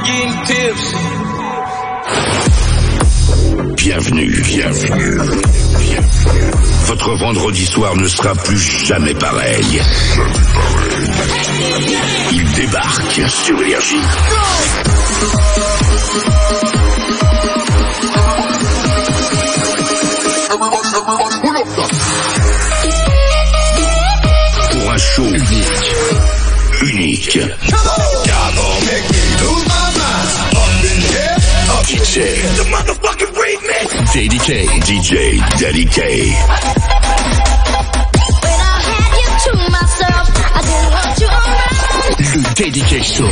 Bienvenue. Votre vendredi soir ne sera plus jamais pareil. Il débarque sur Énergie. Pour un show unique. DJ Daddy K. Le Daddy K Show.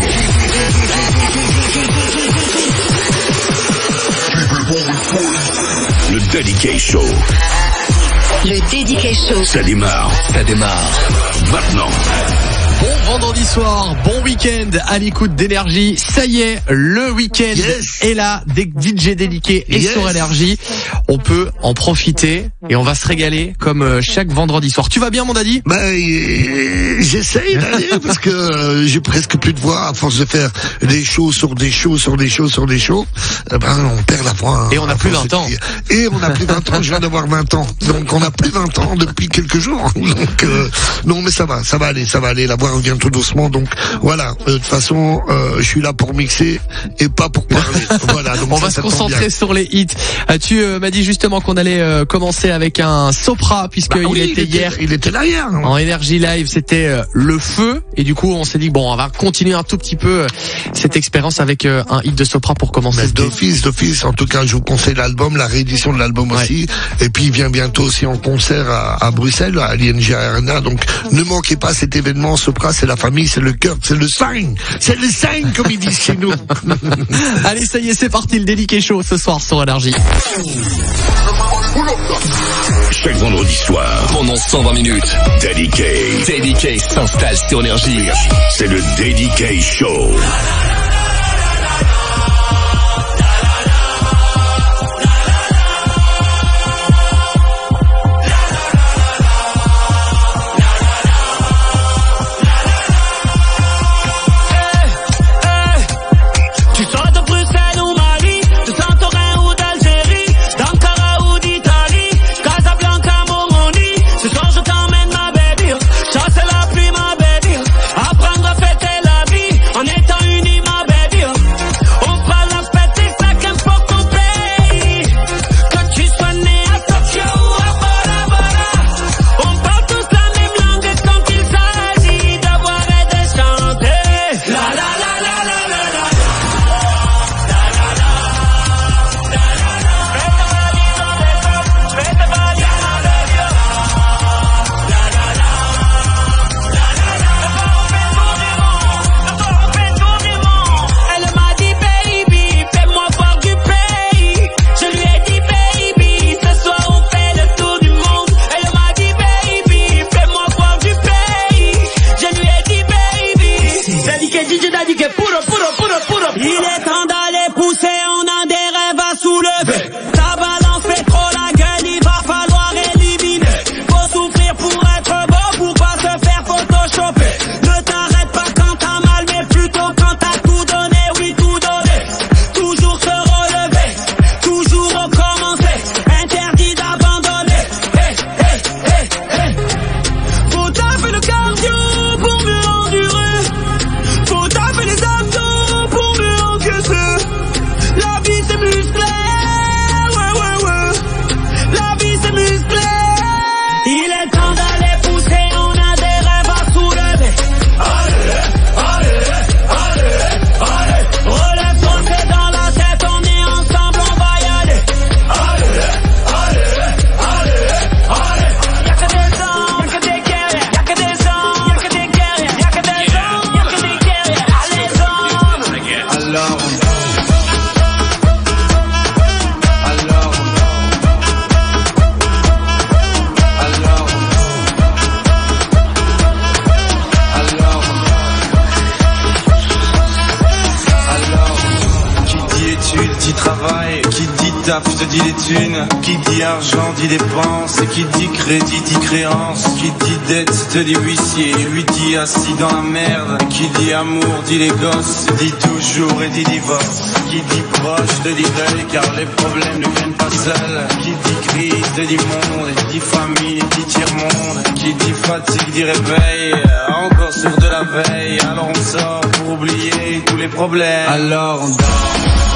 Le Daddy K Show. Le Daddy K Show. Ça démarre maintenant. Bon vendredi soir, bon week-end à l'écoute d'Énergie. Ça y est, le week-end est là. Dès que DJ Déliqué est sur Énergie, on peut en profiter et on va se régaler comme chaque vendredi soir. Tu vas bien, mon daddy? J'essaye d'aller parce que j'ai presque plus de voix à force de faire des shows sur des shows. On perd la voix. Et on a plus 20 ans. Et on a plus 20 ans. Je viens d'avoir 20 ans. Donc on a plus 20 ans depuis quelques jours. Donc non, mais ça va aller. La voix revient tout doucement. Donc voilà. De toute façon, je suis là pour mixer et pas pour parler. Voilà. Donc on va se concentrer sur les hits. Tu m'as dit justement qu'on allait commencer avec un Sopra puisqu'il était hier. Il était là hier. En Énergie Live, c'était le feu. Et du coup, on s'est dit bon, on va continuer un tout petit peu cette expérience avec un hit de Sopra pour commencer. D'office. En tout cas, je vous conseille l'album, la réédition de l'album aussi. Et puis il vient bientôt aussi en concert à Bruxelles, à l'ING Arena. Donc ne manquez pas cet événement. Sopra, c'est la famille, c'est le cœur, c'est le sign comme ils disent chez nous. Allez, ça y est, c'est parti, le Daddy K Show ce soir sur Énergie. Chaque vendredi soir, pendant 120 minutes, Daddy K s'installe sur Énergie. C'est le Daddy K Show. Ça c'est la pluie ma baby. Apprendre à fêter la vie en étant unis ma taf, je te dis les thunes. Qui dit argent dit dépense. Et qui dit crédit dit créance. Qui dit dette te dit huissier. Lui dit assis dans la merde. Qui dit amour dit les gosses. Dit toujours et dit divorce. Qui dit proche te dit deuil, car les problèmes ne viennent pas seuls. Qui dit crise te dit monde. Et dit famille dit tiers-monde. Qui dit fatigue dit réveil. Encore sur de la veille. Alors on sort pour oublier tous les problèmes. Alors on dort.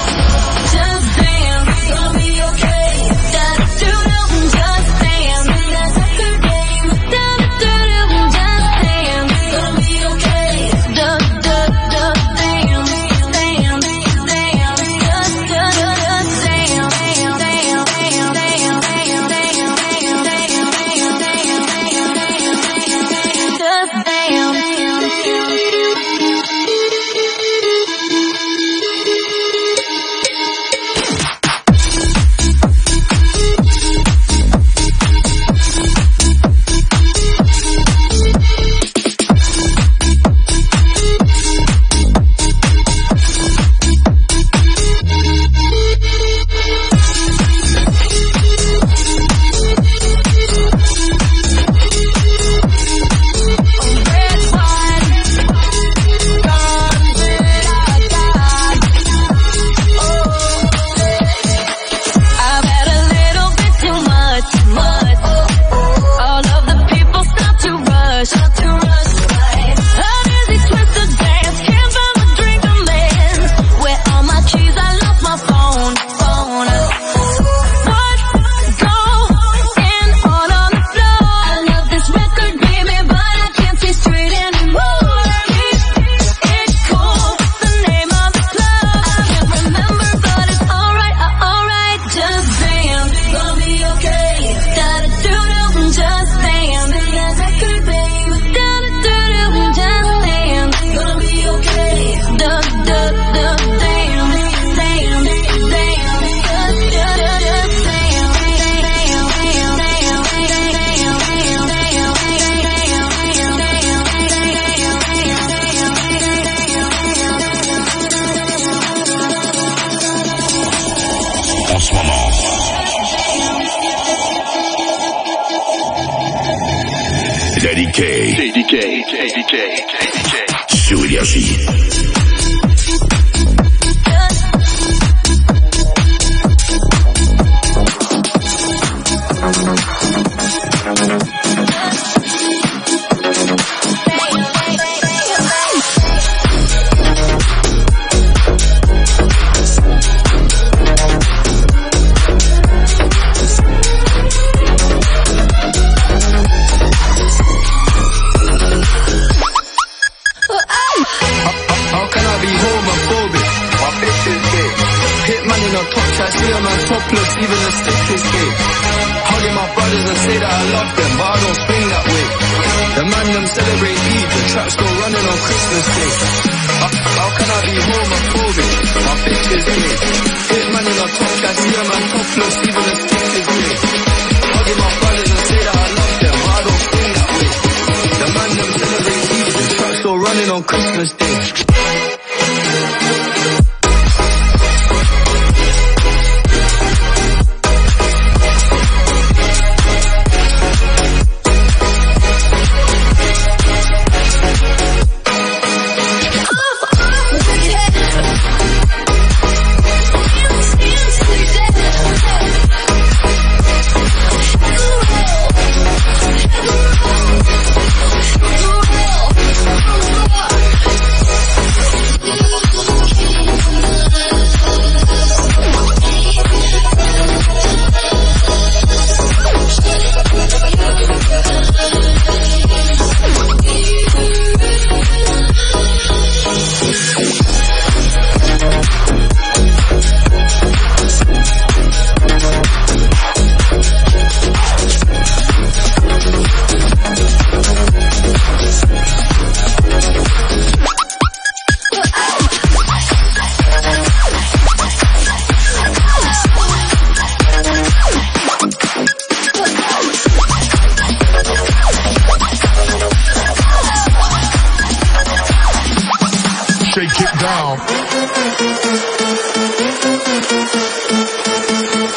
Sur Énergie. Shake it down.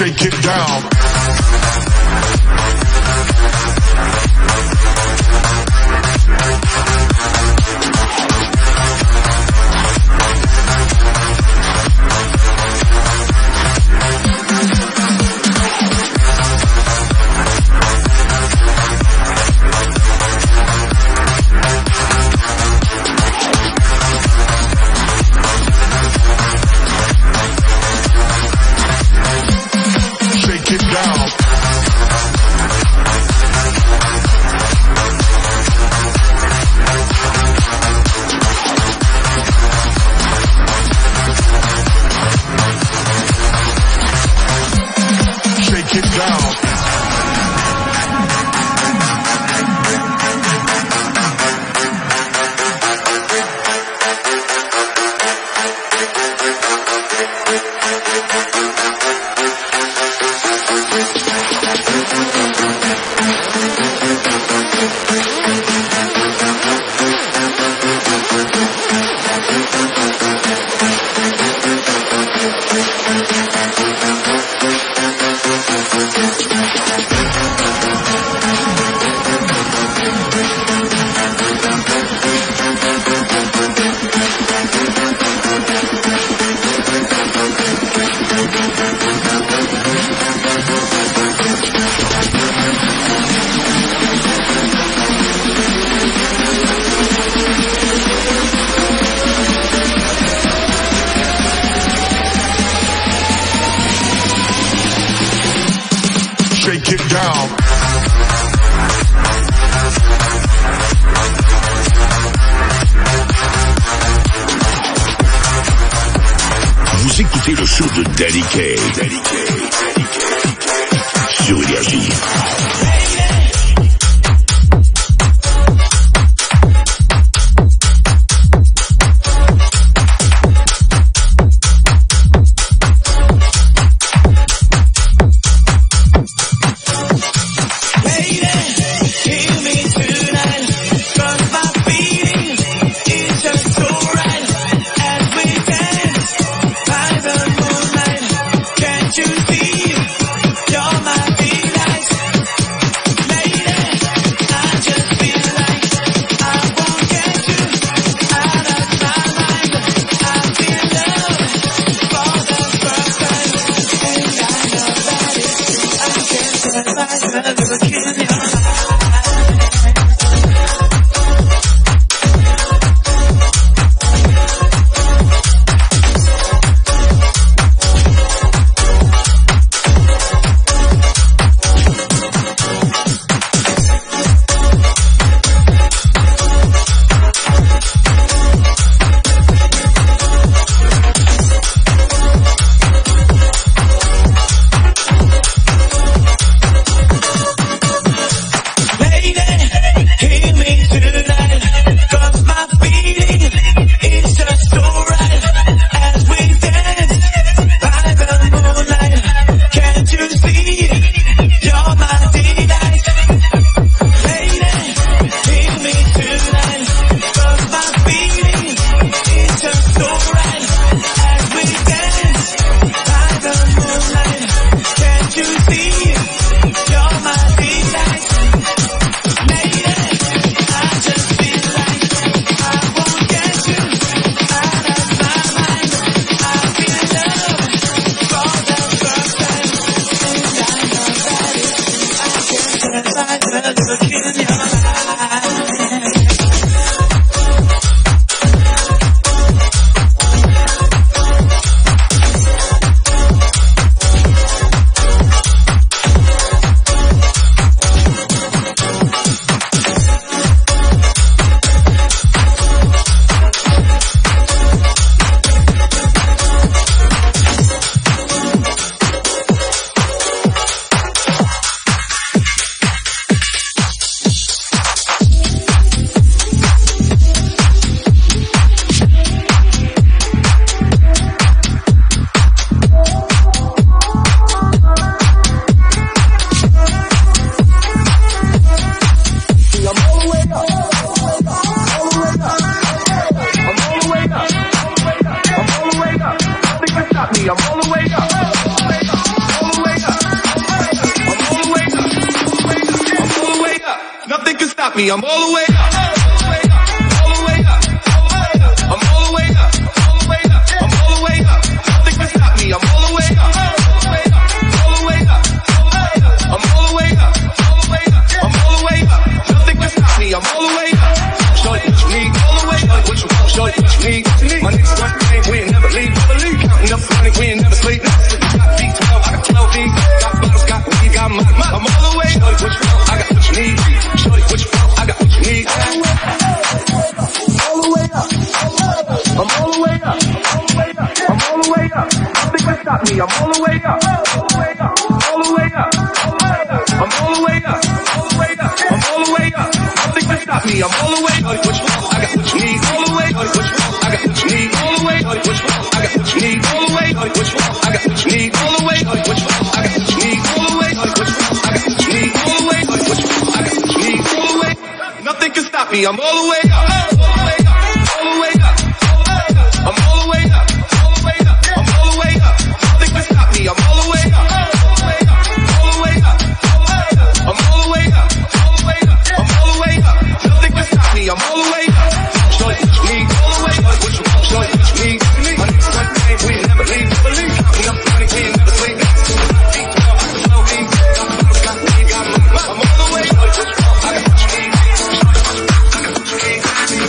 Shake it down. Vous écoutez le show de Danny Kaye sur Énergie. I'm all the way up. stop me, I'm all the way up. All the way up. I'm all the way up. I'm all the way up. Nothing can stop me, I'm all the way up. All the way up. I'm all the way up. I'm all the way up. Nothing can stop me, I'm all the way up. Shorty, what you need, all the way up. What you want, shorty, what you need. My niggas want the same, we ain't never leave. Counting up the money, we ain't never sleep. Got V12, I got 12 V. Got buttons, got weed, got money. I'm all the way up. Shorty, what you want, I got what you need. Shorty, what you want, I got what you need. All the way up. I'm all the way up. I'm all the way up. Nothing can stop me, I'm all the way up. All the way up. I'm all the way up. I'm all the way up. Nothing can stop me, I'm all the way up. What you want, I got what you need. All the way up. What you want, I got what you need. All the way up. What you want, I got what you need. All the way up. What you want, I got what you need. All the way up. What you want, I got what you need. All the way up. What you want, I got what you need. All the way up. What you want, I got what you need. All the way. Nothing can stop me, I'm all the way up. All the way up. I'm all the way up. I'm all the way up. Nothing can stop me, I'm all the way up. All the way up. I'm all the way up. I'm all the way up. Nothing can stop me, I'm all the way up. Shorty, what you need? All the way up. What you want? Shorty, what you need? My niggas want the same, we ain't never leave. Counting up the money, we ain't never sleep. I'm all the way up. What you want? I got what you need. I got what you need.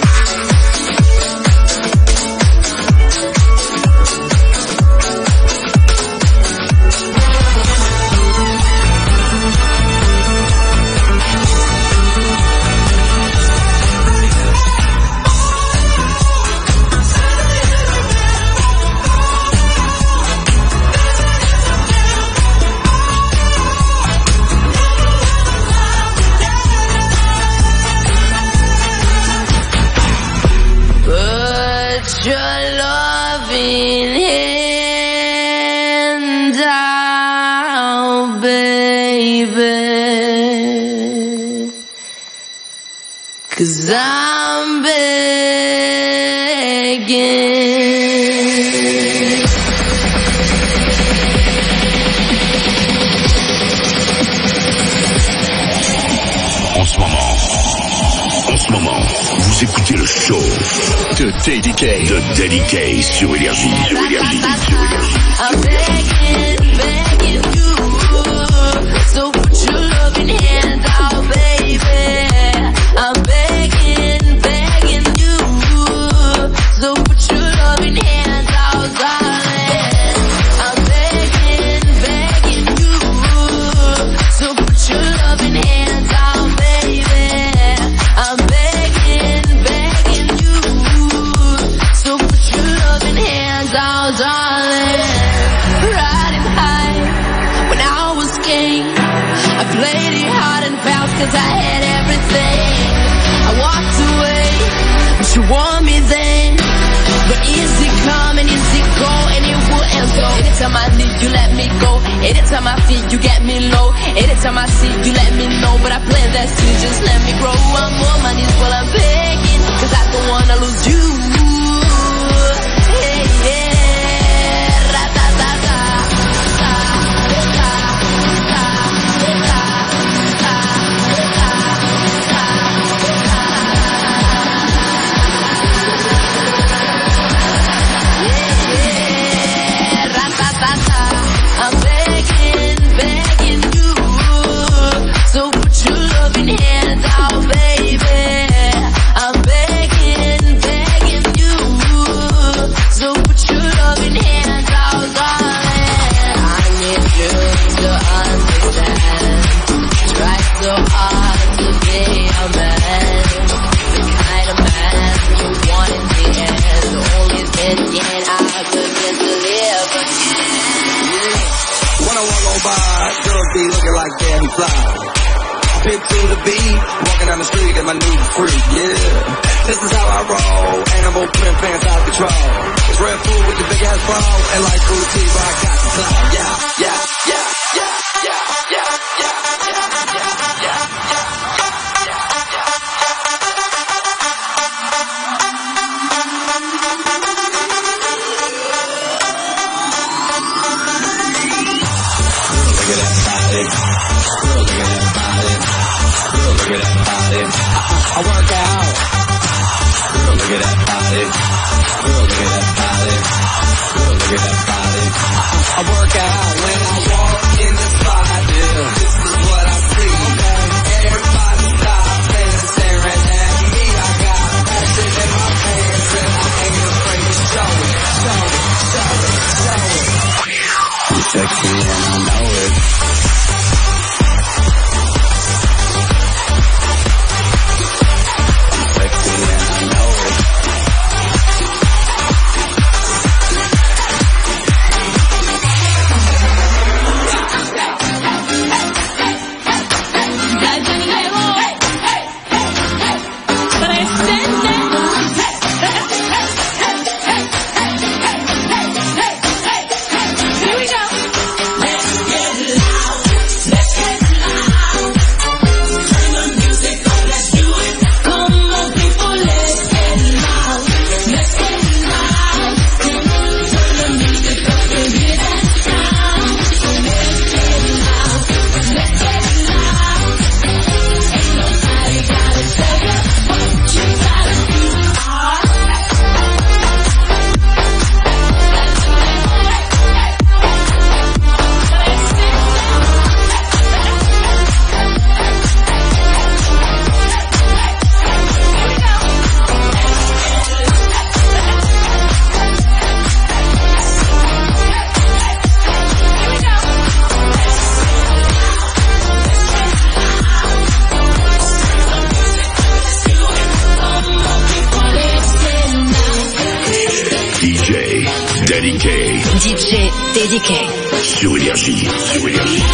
Your loving hand out, baby, 'cause I'm begging. En ce moment, vous écoutez le show de Daddy K sur Énergie. I'm begging you, so put your loving hand out, baby. I'm begging you, so put your loving hand out, darling. I'm begging you, so put your loving hand out, baby. I'm begging you, so put your loving hands out, darling. Riding high when I was king, I played it hard and fast 'cause I had everything. I walked away, but you want me then. But easy come and easy go, and it wouldn't go. Anytime I need you, let me go. Anytime I feel you get me low. Anytime I see you, let me know. But I plant that seed, just let me grow. I'm on my knees while I'm begging, 'cause I don't wanna lose you. Hey, yeah, ra-ta-ta-ta. I'm begging you, so put your loving hand out, baby. I'm begging you, so put your loving hand out, darling. I need you to understand. Try so hard to be a man, the kind of man you want in the end. Only then I could get to live again. When I walk on by, girls be looking like Danny Fly. Hip to the beat, walking down the street and my new freak, yeah. This is how I roll, animal print pants out control. It's red food with the big ass bra, and like food tea, but I got the clout, yeah, yeah, yeah, yeah, yeah, yeah, yeah, yeah, yeah, yeah, Look at that body. I work out. Girl, look at that body. Girl, look at that body. Girl, look at that body. I work out when I walk in the spot. Yeah, this is what I see. Everybody stops and staring at me. I got passion in my pants and I ain't afraid to show it. Show it, show it, show it. I'm sexy and I know it. DJ Dédiqué. Sur Énergie. Sur Énergie.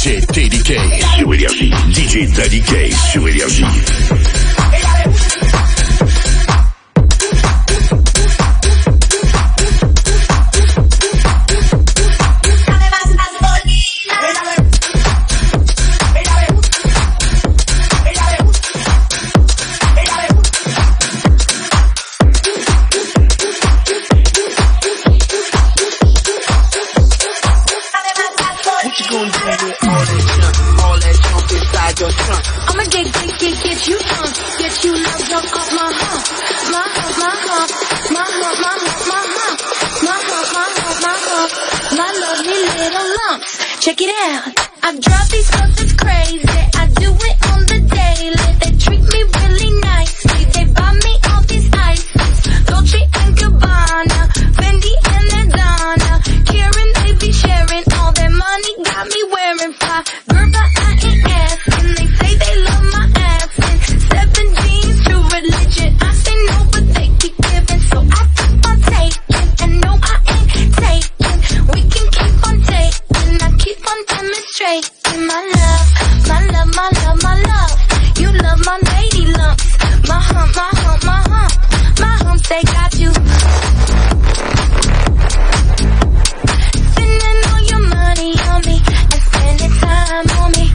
DJ TDK. Sur Énergie. DJ TDK sur Énergie. I'ma get you drunk, get you love drunk off my hump, my hump, my hump, my hump, my hump, my hump, my hump, my hump, my hump, my lovely little lumps. Check it out. I drive these fuckers crazy. I do it on the daily. They treat me really nicely. They buy me all these ices, Dolce and Gabbana, Fendi and Adana. Karen, they be sharing all their money. Got me wearing fly. Girl, but I ain't asking. They say they love my ass and 17's true religion. I say no, but they keep giving, so I keep on taking. And no, I ain't taking. We can keep on taking. I keep on demonstrating my love, my love, my love, my love. You love my lady lumps, my hump, my hump, my hump, my humps. They got you. Spending all your money on me and spending time on me.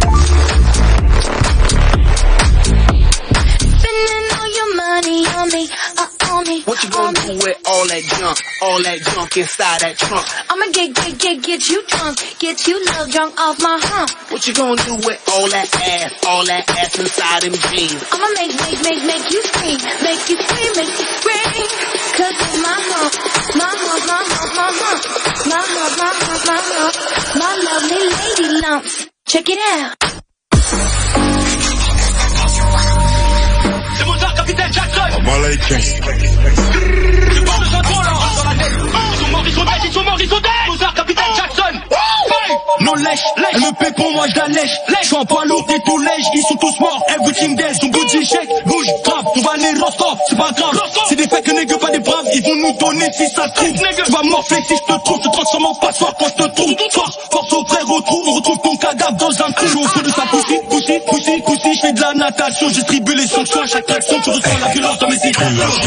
Spending all your money on me, on me. What you gonna do with all that junk inside that trunk? I'ma get you drunk, get you love drunk off my hump. What you gonna do with all that ass inside them jeans? I'ma make you scream, make you scream, make you scream. Cause it's my hump, my hump, my hump, my hump, my hump, my hump, my hump, my lovely lady lumps. Check it out. C'est Mozart, capitaine Jackson. Ils sont morts, ils sont dead. Mozart, capitaine Jackson. Non lèche, elle me paie pour moi, je la lèche. Je suis un poids lourd, t'es tout lèche. Ils sont tous morts, everything dead. Son bougie shake, bouge, grave. On va les rostov, c'est pas grave. C'est des faits que nègres, pas des braves. Ils vont nous donner si ça se trouve. Tu vas morfler si je te trouve. Je te transforme en passoire quand je te trouve. Force au frère, on retrouve ton cadavre dans un trou. Je joue au feu de sa poussie. Je fais de la natation, je distribue les sanctions à chaque traction. Tu ressens la violence dans mes idées.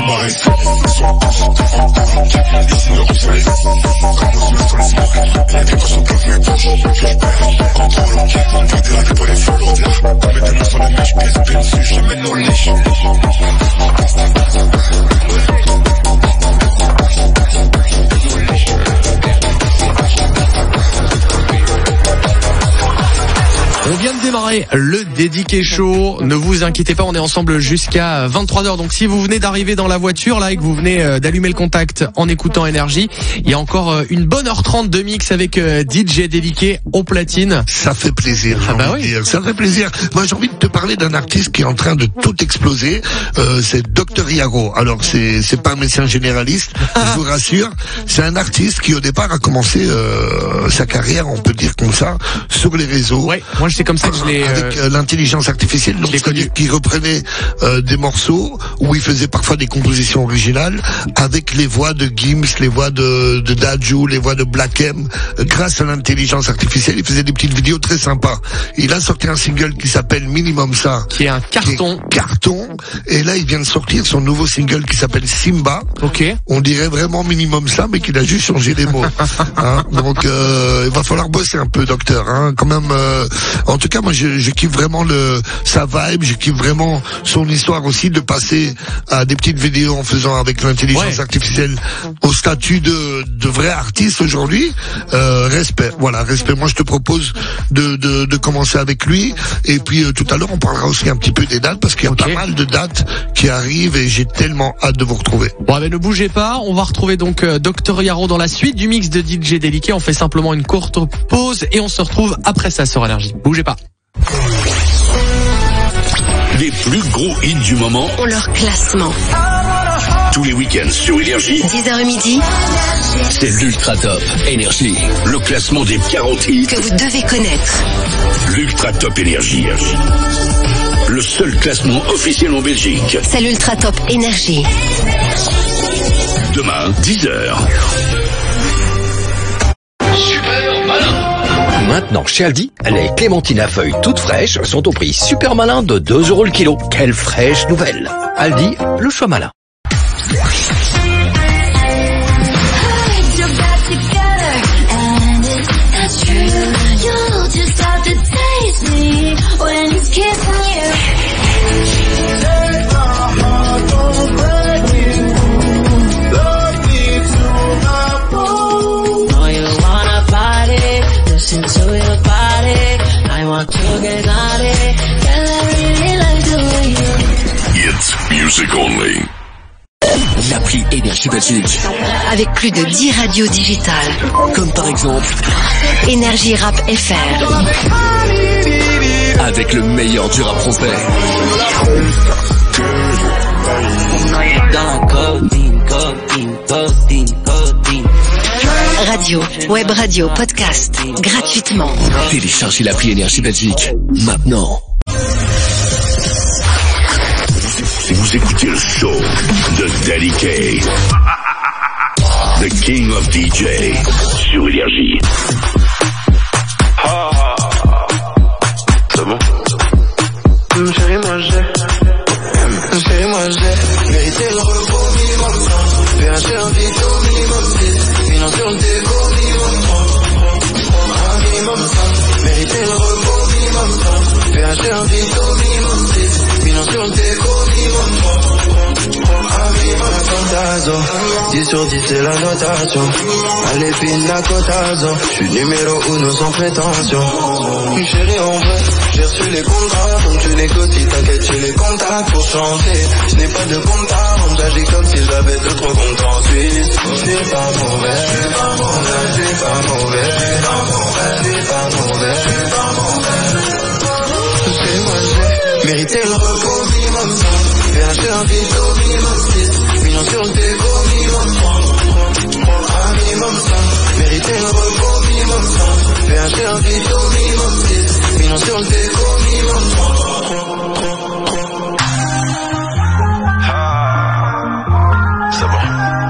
On vient de démarrer le Dédiké Show. Ne vous inquiétez pas, on est ensemble jusqu'à 23h. Donc si vous venez d'arriver dans la voiture là et que vous venez d'allumer le contact en écoutant Énergie, il y a encore une bonne heure 30 de mix avec DJ Dédiké au platine. Ça fait plaisir. Ah bah oui. Ça fait plaisir. Moi j'ai envie de te parler d'un artiste qui est en train de tout exploser. C'est Dr Yaro. Alors c'est pas un médecin généraliste, je vous rassure. C'est un artiste qui au départ a commencé sa carrière, on peut dire comme ça, sur les réseaux. Ouais. Moi c'est comme ça que je l'ai avec l'intelligence artificielle, donc c'est-à-dire qu'il reprenait des morceaux où il faisait parfois des compositions originales avec les voix de Gims, les voix de Dadju, les voix de Black M. Grâce à l'intelligence artificielle, il faisait des petites vidéos très sympas. Il a sorti un single qui s'appelle Minimum Ça, qui est un carton. Et là il vient de sortir son nouveau single qui s'appelle Simba. Ok. On dirait vraiment Minimum Ça, mais qu'il a juste changé les mots. Hein, donc il va falloir bosser un peu, docteur. Hein, quand même. En tout cas, moi, je kiffe vraiment sa vibe, je kiffe vraiment son histoire aussi de passer à des petites vidéos en faisant avec l'intelligence artificielle au statut de vrai artiste aujourd'hui. Respect, voilà, respect. Moi, je te propose de commencer avec lui. Et puis tout à l'heure, on parlera aussi un petit peu des dates parce qu'il y a pas mal de dates qui arrivent et j'ai tellement hâte de vous retrouver. Bon, ben ne bougez pas, on va retrouver donc Dr Yaro dans la suite du mix de DJ Dédiké. On fait simplement une courte pause et on se retrouve après ça sur Énergie. Bougez pas. Les plus gros hits du moment ont leur classement. Tous les week-ends sur Énergie. 10h midi. C'est l'Ultra Top Énergie. Le classement des 40 hits Que vous devez connaître. l'Ultra Top Énergie. Le seul classement officiel en Belgique. C'est l'Ultra Top Énergie. Demain, 10h. Super malin. Maintenant, chez Aldi, les clémentines à feuilles toutes fraîches sont au prix super malin de 2 € le kilo. Quelle fraîche nouvelle! Aldi, le choix malin. It's music only. L'appli Énergie Belgique. Avec plus de 10 radios digitales. Comme par exemple Énergie Rap FR. avec le meilleur du rap français. Radio, web radio, podcast, gratuitement. Téléchargez l'appli Énergie Belgique maintenant. Vous écoutez le show de Daddy K. The King of DJ sur Énergie. C'est bon? Chérie, moi j'ai mérité le repos minimum 100. PHR un vite au minimum 10. Finance sur le déco minimum 3. Un minimum 100. Mérité le repos minimum 100. PHR un vite au minimum 10. Finance sur le déco minimum 3. Un minimum 100. 10 sur 10 c'est la notation. Allez pina cotazo. J'suis numéro 1 sans prétention. Chérie en vrai, j'ai reçu les contrats. Donc tu négocies, t'inquiète, j'ai les contacts pour changer. Je n'ai pas de compte à rendre, j'agis comme si j'avais d'autres comptes en Suisse. J'suis pas mauvais, j'suis pas mauvais, j'suis pas mauvais, j'suis pas mauvais, j'suis pas mauvais, j'suis pas mauvais. C'est moi j'ai mérité le repos minimum 100. PHR un vite au minimum 6. Millions sur le déco minimum 3. Un minimum 100. Mérité le repos minimum 100. PHR un vite au minimum 6. Millions sur le déco minimum 3. C'est bon.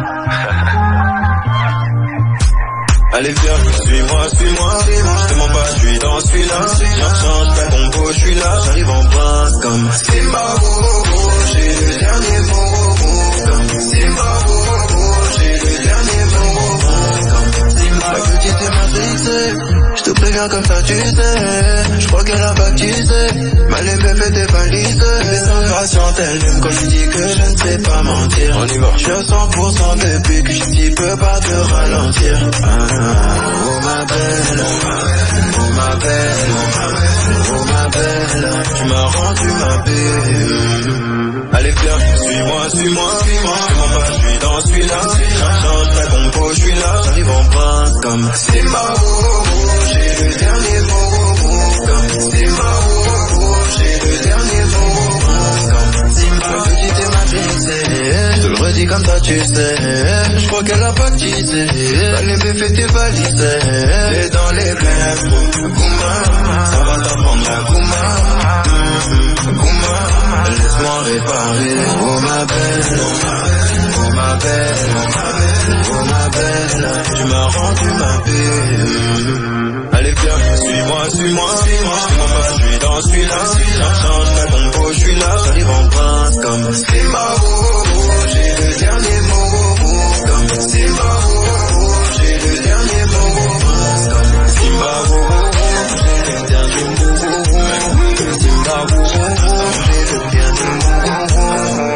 Allez viens, suis-moi, je te mens pas, je suis dans celui-là. Change ta compo, je suis là. J'arrive en prince comme Simba, j'ai le dernier mot. Comme Simba, j'ai le dernier mot. Comme Simba, la petite est matrixée. Je te préviens comme ça tu sais. Je crois qu'elle a baptisé. Mal aimé fait des valises. Mais sans patiente, elle aime quand je dis que je ne sais pas mentir. On y va. Je suis à 100% depuis que je dis peux pas te ralentir. Oh ma belle, oh ma belle, oh ma belle, tu m'as rendu ma belle. Allez viens, suis-moi, je te mens pas, je suis dans celui-là. Change ta compo, je suis là. J'arrive en prince comme Simba, j'ai le dernier mot. Comme Simba, j'ai le dernier mot. Comme Simba, petite et matrixée. Je te le redis comme ça tu sais. Je crois qu'elle a baptisé. Les bébés t'es balisé. Et dans les blèmes, Gouma, ça va t'apprendre à Gouma. Gouma, laisse-moi réparer. Oh ma belle, oh ma belle, oh ma belle, tu m'as rendu ma belle. Allez viens, suis-moi, je te mens pas, je suis dans celui-là. Change ta compo, je suis là. J'arrive en prince comme Simba, j'ai le dernier mot. Comme Simba, j'ai le dernier mot. Comme Simba, j'ai le dernier mot. Simba, j'ai le dernier mot.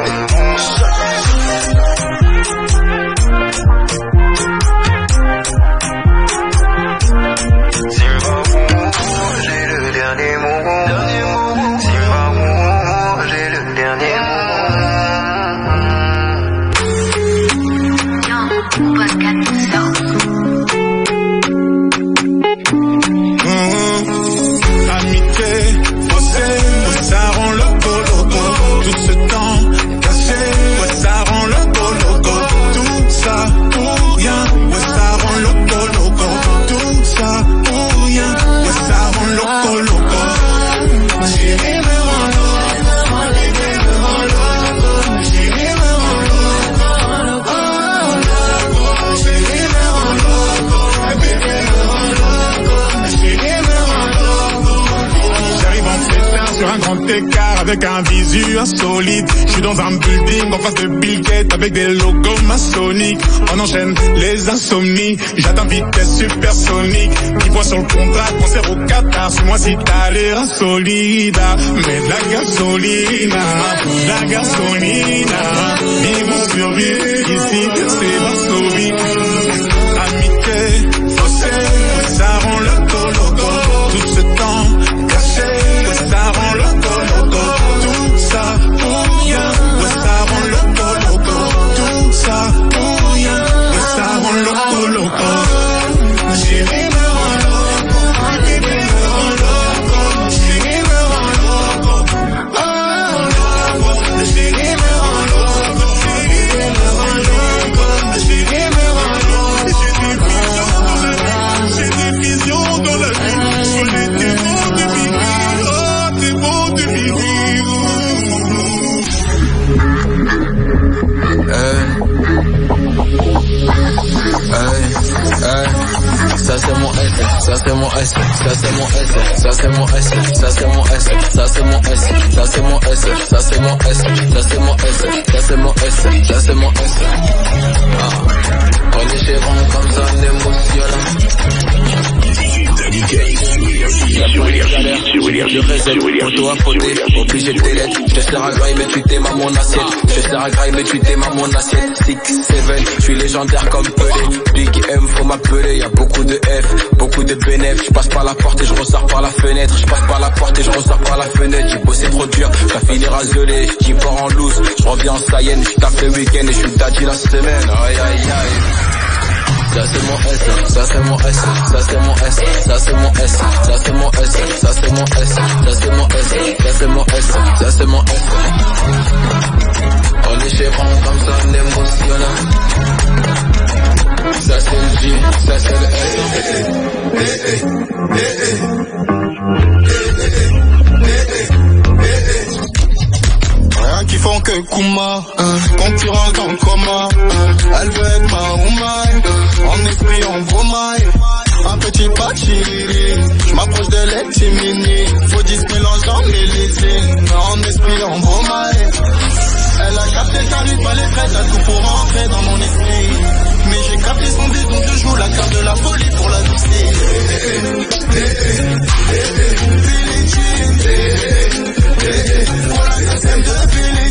40 écarts avec un visu insolite. Je suis dans un building en face de Bill Gates avec des logos maçonniques. On enchaîne les insomnies, j'atteins vitesse supersonique. 10 fois sur le contrat, concert au Qatar. Suis-moi si t'as l'air insolide. Mais de la gasolina, la gasolina. Ils vont survivre ici, c'est Varsovie. Amitié, fossé, ça rend loco. Tout ce temps caché, ça rend loco. Tout ça pour rien, ça rend loco. Tout ça pour rien, ça rend loco. Chérie me rend loco, bébé me rend loco. Chérie me rend loco, chérie me rend loco. Chérie me rend loco, chérie me rend loco. J'ai des visions dans la vie. Soyez des mots de vivre, des mots de vivre. Ça c'est mon S, ça c'est mon S, ça c'est mon S, ça c'est mon S, ça c'est mon S, ça c'est mon S, ça c'est mon S, ça c'est mon S, ça c'est mon S, ça c'est mon S, ça c'est mon S. On est chez Ron comme ça, on je reset, photo à fauter, obligé de délai. Je te sers à graille mais tu t'aimes à mon assiette. Je te sers à graille mais tu t'aimes à mon assiette. 6, 7, je suis légendaire comme Pelé. Big M faut m'appeler, y'a beaucoup de F, beaucoup de bénéf. Je passe par la porte et je ressors par la fenêtre. Je passe par la porte et je ressors par la fenêtre. J'ai bossé trop dur, ça finira gelé. J'y pars en loose, je reviens en Sayenne. Je tape le week-end et je suis daddy la semaine. Aïe aïe aïe. Ça c'est mon S, ça c'est mon S, ça c'est mon S, ça c'est mon S, ça c'est mon S, ça c'est mon S, ça c'est mon S, ça c'est mon S, ça c'est mon S. On est chez Ron comme ça, on émotionne. Ça c'est le J, ça c'est le S. Rien qui font que Kuma, concurrence dans le coma. Elle veut être ma woman, en esprit en bromaille. Un petit patchiri, je m'approche de l'Etimini. Faut 10 mélanges dans mes lésines, en esprit en bromaille. Elle a capté le charisme, elle est prête à tout pour rentrer dans mon esprit. Mais j'ai capté son dé, donc je joue la carte de la folie pour la doucer. Voilà ça sème de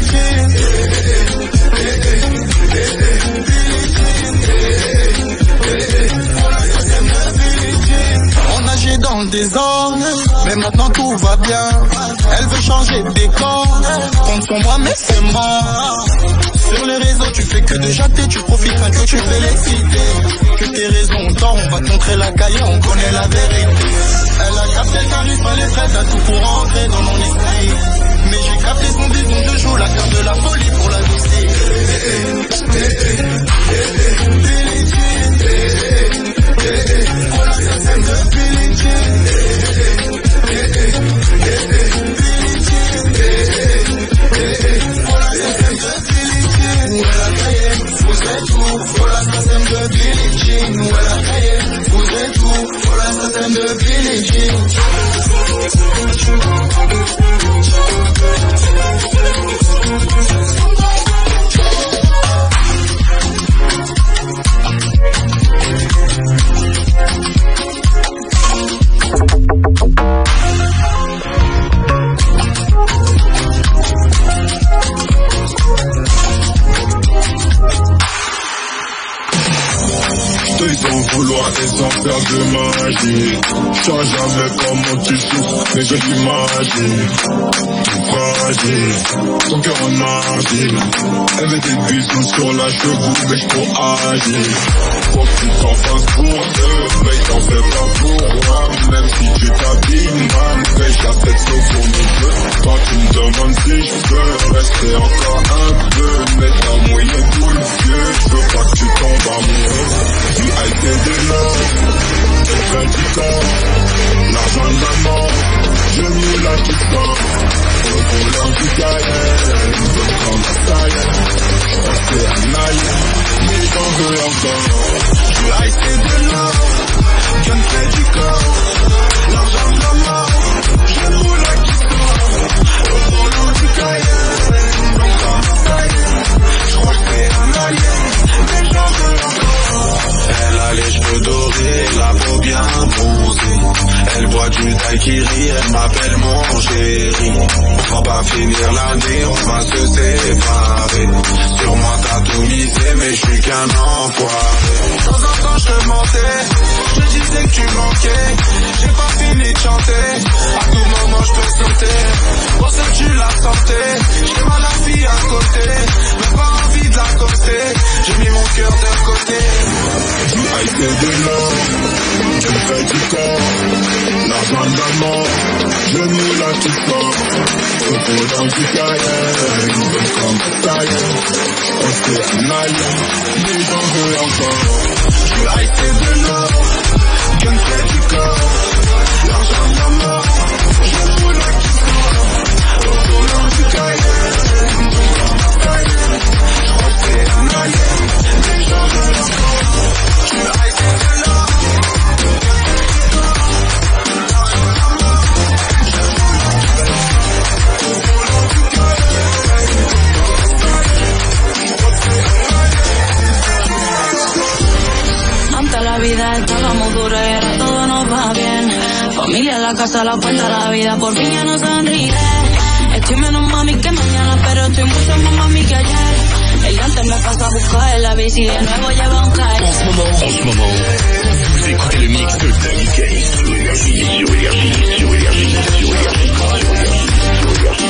on nageait dans le désordre, mais maintenant tout va bien. Elle veut changer de décor, compte sur moi mais c'est mort. Sur les réseaux tu fais que de jatter, tu profites quand que tu fais l'exciter. Que tes raisons ont tort, on va te montrer la caille, on connaît la vérité. Elle a capté le charisme, elle est prête à tout pour rentrer dans mon esprit. Mais j'ai capté son bison, je joue la carte de la folie pour la dossier. Voilà ça sème de Billie voilà ça sème de Billie où elle a caillé, vous êtes où? Voilà ça sème de Billie Jean où elle a caillé, vous êtes où? Voilà ça sème de Billie Jean. Sans vouloir et sans faire de magie, je sais jamais comment tu souffres, mais je t'imagine fragile, ton cœur en argile. Elle met des bisous sur la cheveux, mais je trop agile. Faut que tu t'en fasses pour eux, mais t'en fais pas pour moi. Même si tu t'habilles mal, mais j'ai la tête sauf pour mes deux. Toi tu me demandes si je peux rester encore un peu, mais t'as mouillé tout le vieux. Je veux pas que tu tombes amoureux. I take the love, the vertical, l'argent de la mort, je roule la puissance, au volant du Cayenne, je prends ma taille, c'est un aïe, mais j'en veux encore. I take the love, the vertical, l'argent de la mort, je roule la puissance, qui rit, elle m'appelle mon chéri. On va pas finir l'année, on va se séparer. Sur moi t'as tout misé, mais je suis qu'un enfoiré. De temps en temps je te mentais, je te disais que tu manquais. J'ai pas fini de chanter, à tout moment je peux sauter. Pour ça que tu la sortais, j'ai mal la fille à côté, mais pas envie de l'accoster. J'ai mis mon cœur de côté. I say de l'or, je me fais du corps. L'argent de la mort, je me la tout fort. Je peux dans du carrière, une belle comme taille. On se fait un alien, mais j'en veux encore. Je suis hypé de l'or, je me fais du corps. L'argent de la mort, je me la tout fort. Je peux dans du carrière, une belle comme taille. On se fait un alien, mais j'en veux encore. Je suis hypé de l'or. La vida estábamos duros y ahora todo nos va bien. Familia, la casa, la puerta, la vida por fin ya no sonríe. Estoy menos mami que mañana, pero estoy mucho más mami que ayer. El antes me pasa a buscar en la bici y de nuevo lleva un calle. En ce moment, vous écoutez le mix de Daddy K sur Énergie, sur Énergie, sur Énergie, sur Énergie, sur Énergie.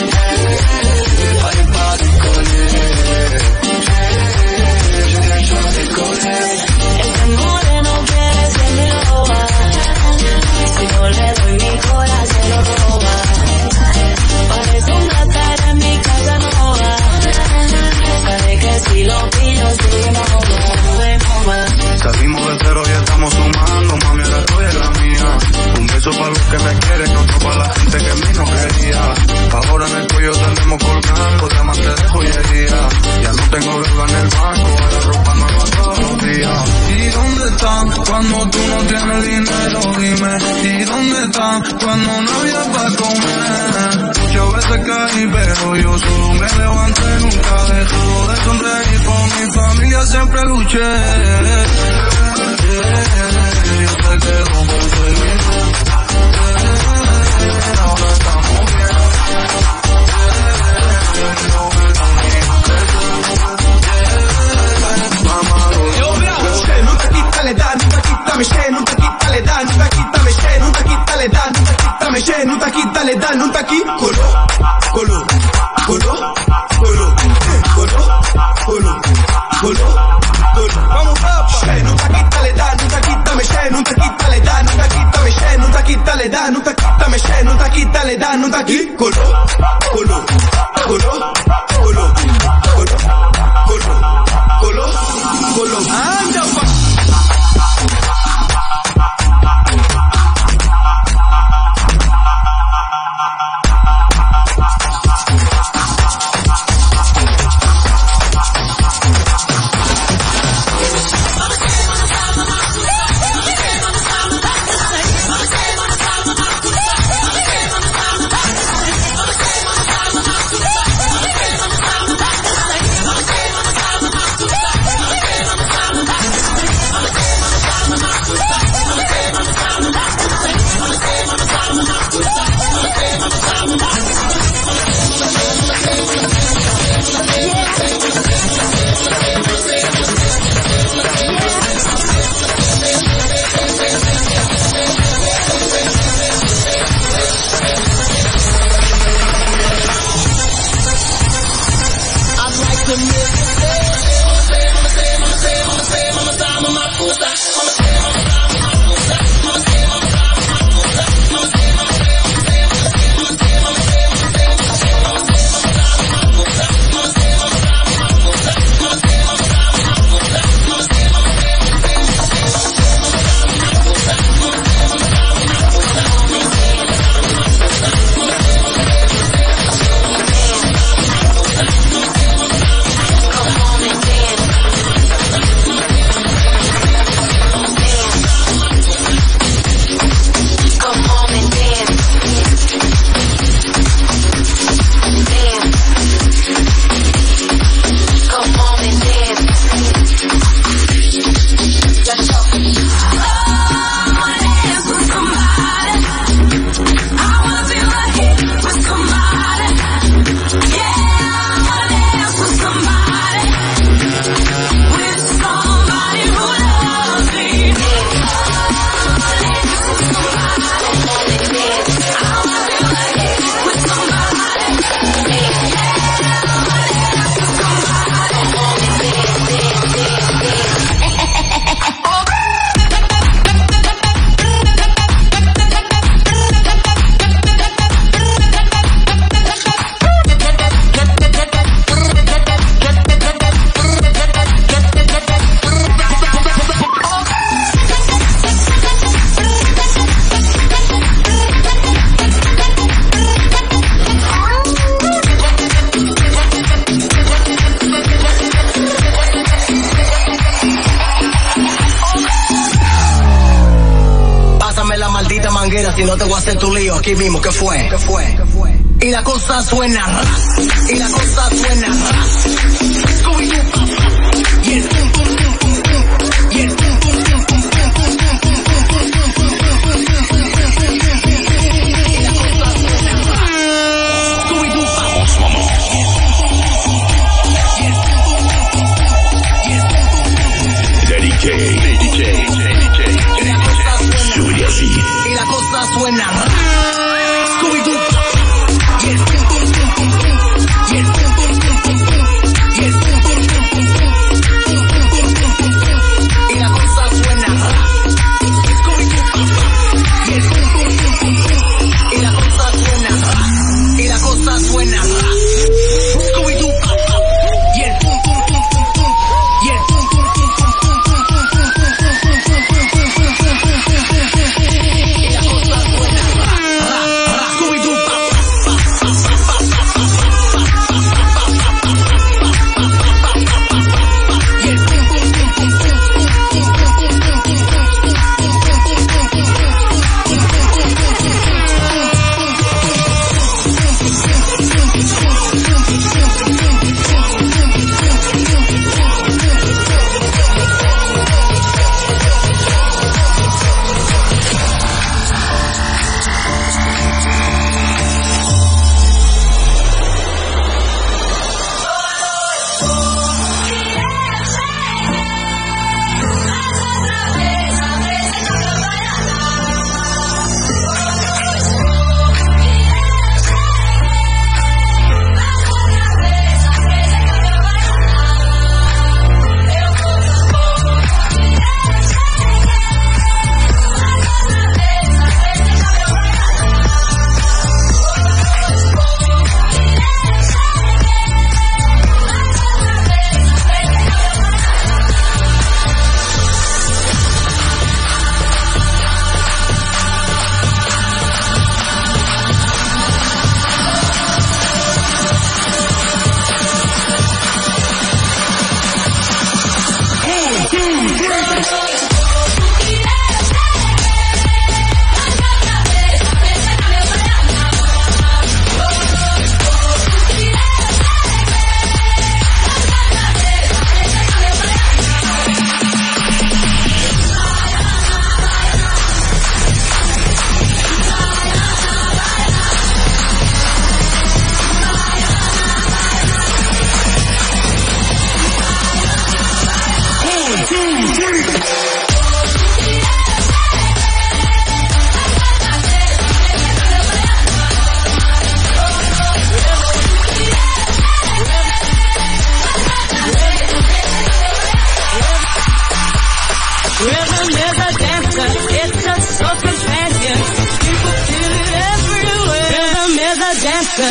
Ese moreno quiere ser mi loba. Si no le doy mi corazón se lo roba. Parece un gatar en mi casa nueva. Sabe que si lo pillo se moja. Salimos de cero y estamos sumando, mami, ahora tú eres la mía. Un beso para los que me quieren, otro para la gente que a mí no quería. Ahora en el cuello tenemos colgando diamantes de joyería. Ya no tengo deuda en el banco, la ropa nueva todos los días. ¿Y dónde están cuando tú no tienes dinero? Dime. ¿Y dónde están cuando no había para comer? Muchas veces caí, pero yo solo me levanté, nunca dejo de sonreír. Por mi familia siempre luché. Yo sé que no conseguí. Ahora estamos bien. Nunca quita la edad, nunca quita me che, nunca quita la edad, nunca quita me che, nunca quita la edad, nunca quita me che, nunca quita la edad, nunca aquí colo, colo, colo, colo, colo, colo, colo, colo. Vamos rapa. Nunca quita la edad, nunca quita me che, nunca quita la edad, nunca quita me che, nunca quita la edad, nunca quita me che, nunca quita la edad, nunca aquí colo, colo, colo, colo, colo, colo, colo, colo. Anda pa. aquí mismo, ¿qué fue? Y la cosa suena, y la cosa suena, Scooby-Doo, y el pum pum pum pum pum, y el pum pum pum pum pum pum pum pum pum pum pum pum, y la cosa suena, Scooby-Doo, En ce moment. Daddy K. Sur Énergie. y la cosa suena, Scooby-Doo, y el pum pum pum pum pum, y el pum pum pum pum pum, y el pum pum pum pum pum, y la cosa suena, Scooby-Doo, y el pum pum pum pum pum, y la cosa suena, y la cosa suena, Scooby-Doo, y el pum pum pum pum pum, y el pum pum pum pum pum pum pum pum pum pum pum pum pum y la cosa suena, Scooby-Doo. Rhythm is a dancer, it's a soul companion. People feel it everywhere. Rhythm is a dancer.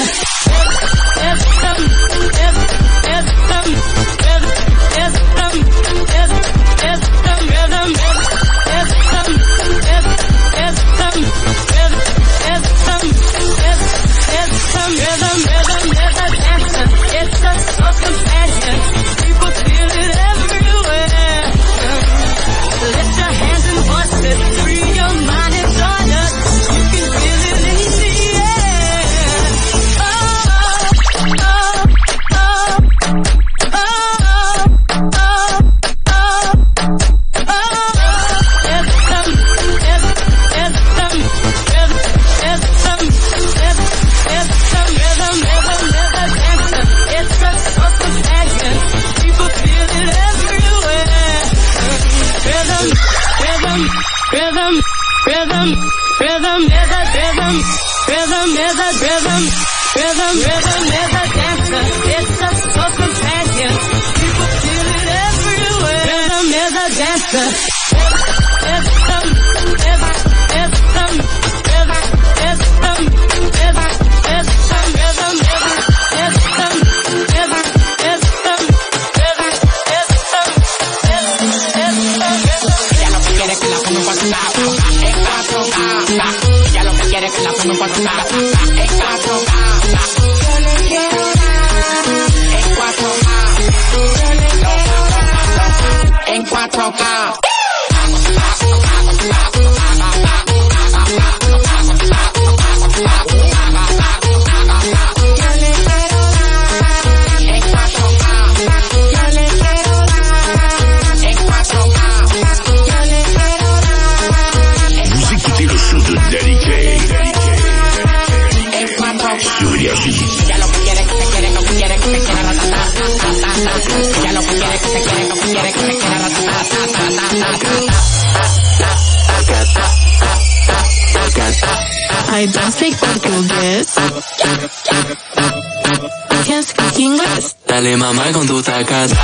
Lift your hands and voices, free your mind and join us. You can feel it in the air. Oh, oh, oh, oh, oh, oh, oh. It's some rhythm, dancer. It's a soul companion. People feel it everywhere. Rhythm is a dancer. It's a soul companion. People feel it everywhere. Rhythm is a dancer. Ya lo que quiere que la ponga por un lado. En 4K. I don't speak portugués. Can't speak English. Dale mamá con tu tacata.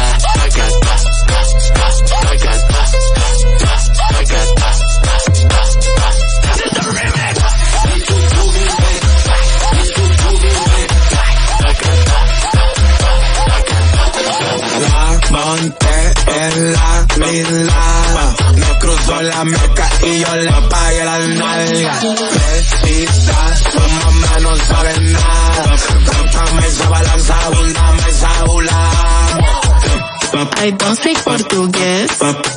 Monté en la lila, me cruzó la meca y yo le pagué las nalgas. Precisa, tu mamá no sabe nada. Cóntame esa balanza, abundame esa bulama. I don't speak portugués.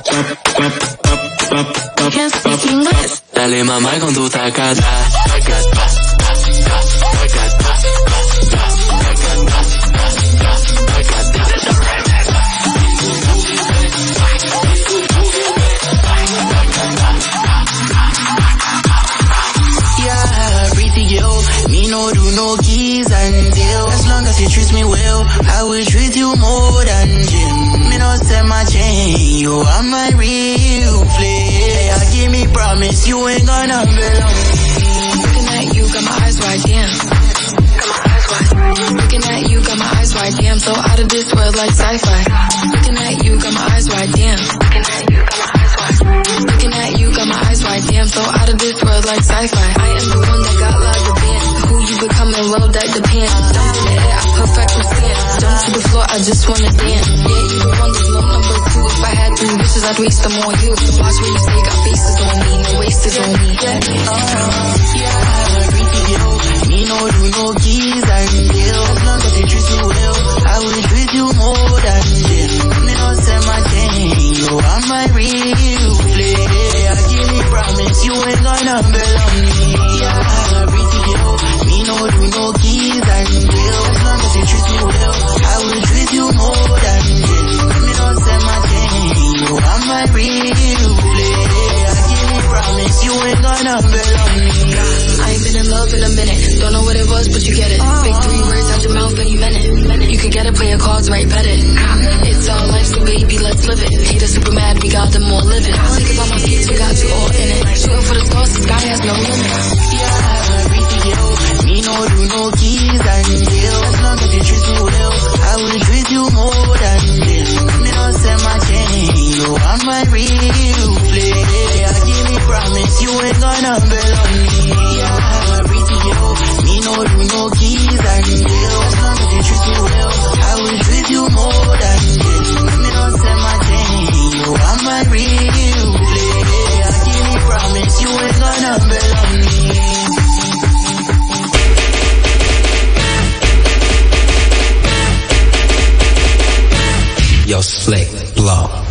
Can't speak English. Dale mamá con tu tacata. Me no do no keys and deal. As long as you treat me well, I will treat you more than Jim. Me no sell my chain, you are my real player. Give me promise you ain't gonna belong. Looking at you, got my eyes wide, damn. Looking at you, got my eyes wide, damn. So out of this world like sci-fi. Looking at you, got my eyes wide, damn. Looking at you, got my eyes wide, damn. So out of this world like sci-fi. I am the one that got lots of bands. Who you becoming, well that depends. Dump in the air, I perfect my stance. Jump to the floor, I just wanna dance. Yeah, you the one that's no number two. If I had 3 wishes, I'd waste them on you. Watch where you stay, got faces on me, no wastes on me. Me no do no keys and deal. As long as you treat me well, I will treat you more than this. Me no sell my chain, you are my real player. Give me promise you ain't gonna belong me. Me no do no keys and deal. As long as you treat me well, I will treat you more than this. Me no sell my chain, you are my real player. Give me promise you ain't gonna belong me. I ain't been in love in a minute. Don't know what it was, but you get it. Big 3 words out your mouth and you meant it. You could get it, play your cards right, bet it. It's all life, so baby, let's live it. Haters super mad, we got them all living. Think about my kids, we got you all in it. Shooting for the stars, the sky has no limit. Me no do no keys and deal. As long as you treat me well, I will treat you more than this. Me no sell my chain, you are my real player. Give me promise you ain't gonna belong me. Me no do no keys and deal. As long as you treat me well, I will treat you more than this. Me no sell my chain, you are my real player. Give me promise you ain't gonna belong me. Yo, slick, blow.